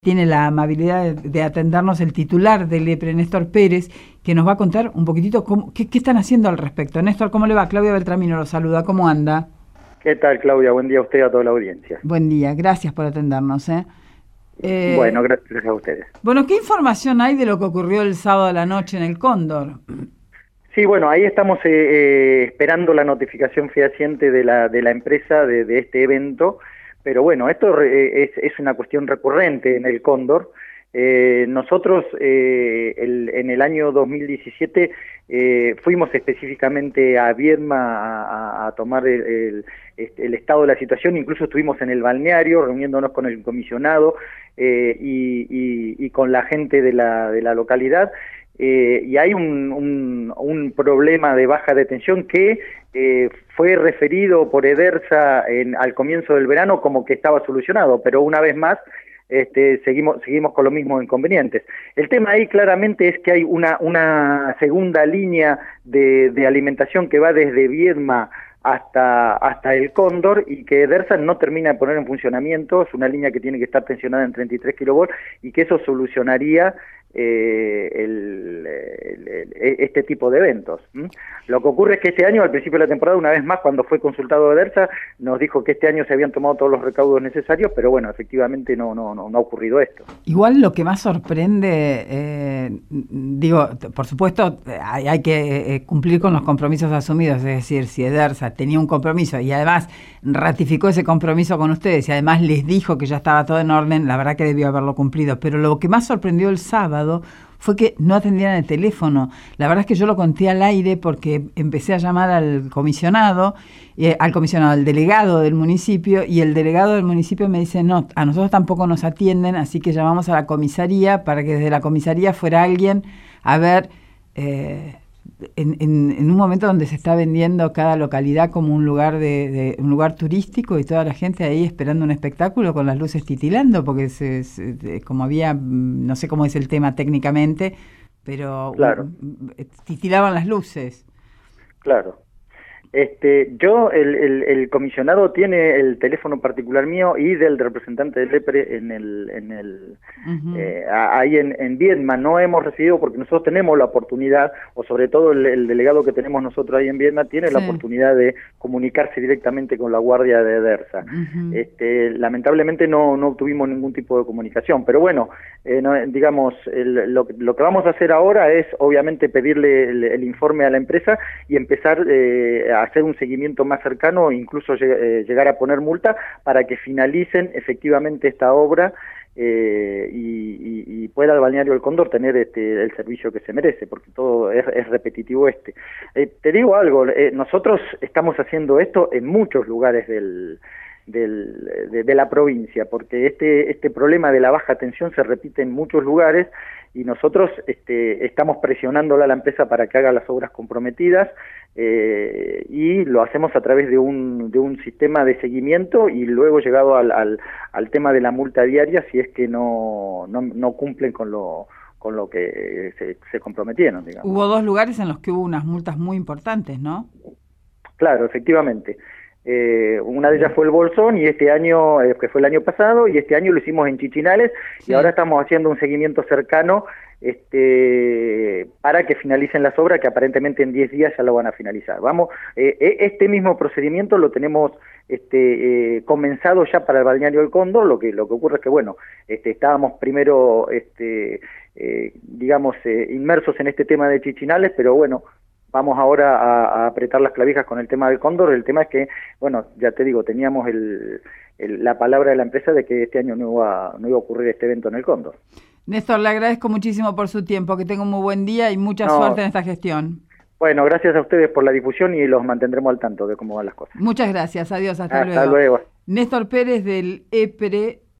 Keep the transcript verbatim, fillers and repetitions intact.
Tiene la amabilidad de, de atendernos el titular del EPRE, Néstor Pérez, que nos va a contar un poquitito cómo, qué, qué están haciendo al respecto. Néstor, ¿cómo le va? Claudia Beltramino lo saluda, ¿cómo anda? ¿Qué tal, Claudia? Buen día a usted y a toda la audiencia. Buen día, gracias por atendernos. ¿eh? Eh, Bueno, gracias a ustedes. bueno, ¿qué información hay de lo que ocurrió el sábado a la noche en el Cóndor? Sí, bueno, ahí estamos eh, eh, esperando la notificación fehaciente de la, de la empresa de, de este evento, pero bueno, esto re, es, es una cuestión recurrente en el Cóndor. Eh, nosotros eh, el, en el año dos mil diecisiete eh, fuimos específicamente a Viedma a, a tomar el, el, el estado de la situación, incluso estuvimos en el balneario reuniéndonos con el comisionado eh, y, y, y con la gente de la, de la localidad. Eh, y hay un, un, un problema de baja de tensión que eh, fue referido por Edersa en, al comienzo del verano como que estaba solucionado, pero una vez más este, seguimos, seguimos con los mismos inconvenientes. El tema ahí claramente es que hay una, una segunda línea de, de alimentación que va desde Viedma hasta, hasta el Cóndor y que Edersa no termina de poner en funcionamiento. Es una línea que tiene que estar tensionada en treinta y tres kilovolts y que eso solucionaría eh, el, el, el, este tipo de eventos. ¿Mm? Lo que ocurre es que este año, al principio de la temporada, una vez más, cuando fue consultado Edersa, nos dijo que este año se habían tomado todos los recaudos necesarios, pero bueno, efectivamente no, no, no, no ha ocurrido esto. Igual lo que más sorprende, eh, digo, por supuesto, hay, hay que eh, cumplir con los compromisos asumidos, es decir, si Edersa tenía un compromiso y además ratificó ese compromiso con ustedes y además les dijo que ya estaba todo en orden, la verdad que debió haberlo cumplido. Pero lo que más sorprendió el sábado fue que no atendían el teléfono. La verdad es que yo lo conté al aire porque empecé a llamar al comisionado, eh, al comisionado, al delegado del municipio, y el delegado del municipio me dice, no, a nosotros tampoco nos atienden, así que llamamos a la comisaría para que desde la comisaría fuera alguien a ver, eh, en, en, en un momento donde se está vendiendo cada localidad como un lugar de, de un lugar turístico y toda la gente ahí esperando un espectáculo con las luces titilando, porque se, se, como había, no sé cómo es el tema técnicamente, pero Claro. un, titilaban las luces. Claro. Este, yo, el, el, el comisionado tiene el teléfono particular mío y del representante del EPRE en el, en el, uh-huh. eh, ahí en, en Viedma. No hemos recibido, porque nosotros tenemos la oportunidad, o sobre todo el, el delegado que tenemos nosotros ahí en Viedma tiene sí. la oportunidad de comunicarse directamente con la guardia de Edersa. Uh-huh. Este, lamentablemente no, no obtuvimos ningún tipo de comunicación, pero bueno, eh, no, digamos, el, lo, lo que vamos a hacer ahora es obviamente pedirle el, el informe a la empresa y empezar eh, a hacer un seguimiento más cercano, incluso eh, llegar a poner multa para que finalicen efectivamente esta obra eh, y, y, y pueda el balneario del Cóndor tener este, el servicio que se merece, porque todo es, es repetitivo este. Eh, te digo algo, eh, nosotros estamos haciendo esto en muchos lugares del Del, de, de la provincia, porque este, este problema de la baja tensión se repite en muchos lugares y nosotros este, estamos presionándola a la empresa para que haga las obras comprometidas eh, y lo hacemos a través de un, de un sistema de seguimiento y luego llegado al, al, al tema de la multa diaria si es que no, no, no cumplen con lo con lo que se, se comprometieron, digamos. Hubo dos lugares en los que hubo unas multas muy importantes, ¿no? Claro, efectivamente. Eh, una de ellas fue el Bolsón y este año, eh, que fue el año pasado, y este año lo hicimos en Chichinales sí. y ahora estamos haciendo un seguimiento cercano este, para que finalicen las obras que aparentemente en diez días ya lo van a finalizar. Vamos, eh, este mismo procedimiento lo tenemos este, eh, comenzado ya para el balneario del Cóndor. Lo que, lo que ocurre es que bueno, este, estábamos primero este, eh, digamos eh, inmersos en este tema de Chichinales, pero bueno, vamos ahora a, a apretar las clavijas con el tema del Cóndor. El tema es que, bueno, ya te digo, teníamos el, el, la palabra de la empresa de que este año no iba, no iba a ocurrir este evento en el Cóndor. Néstor, le agradezco muchísimo por su tiempo, que tenga un muy buen día y mucha no, suerte en esta gestión. Bueno, gracias a ustedes por la difusión y los mantendremos al tanto de cómo van las cosas. Muchas gracias, adiós, hasta, hasta luego. luego. Néstor Pérez del EPRE